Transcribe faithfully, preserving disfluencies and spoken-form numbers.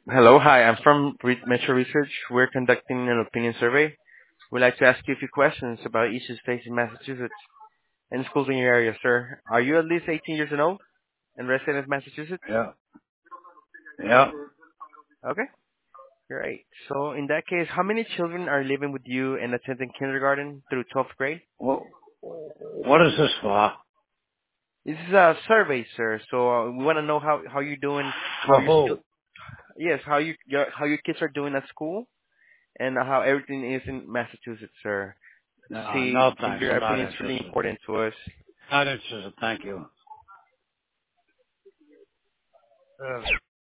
Hello, hi. I'm from Re- Metro Research. We're conducting an opinion survey. We'd like to ask you a few questions about issues facing Massachusetts and schools in your area, sir. Are you at least eighteen years and old and resident of Massachusetts? Yeah. Yeah. Okay, great. So in that case, how many children are living with you and attending kindergarten through twelfth grade? Well, what is this for? This is a survey, sir. So uh, we want to know how how you're doing, how For you still, who? yes, how you your, how your kids are doing at school, and how everything is in Massachusetts, sir. No, See, no thanks. your I'm not opinion is really interested. important to us. Not interested. Thank you. Uh,